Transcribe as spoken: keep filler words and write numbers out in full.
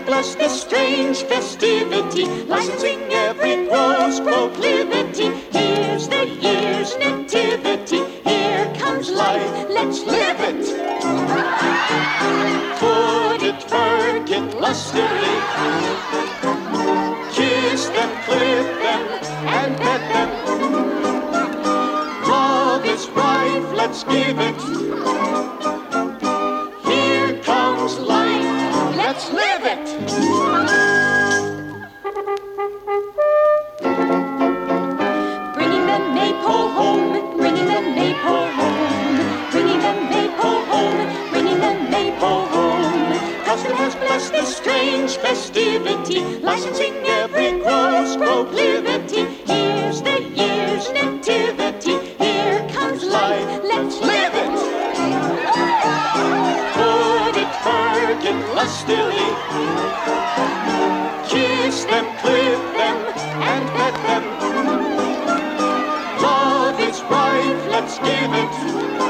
bless this strange festivity, licensing every gross proclivity. Here's the year's nativity, here comes life, let's live it. Foot it, perk it lustily, kiss them, clip them, and pet them. Love is rife, let's give it. Here comes life, let's live it. Bringing the maypole home, bringing the maypole home, bringing the maypole home, bringing the maypole home. Custom has blessed this strange festivity, licensing every gross proclivity. Here's the year's nativity, here comes life, let's live it. Put it, perk it lustily, kiss them, clip them, and pet them. Love is rife, let's give it.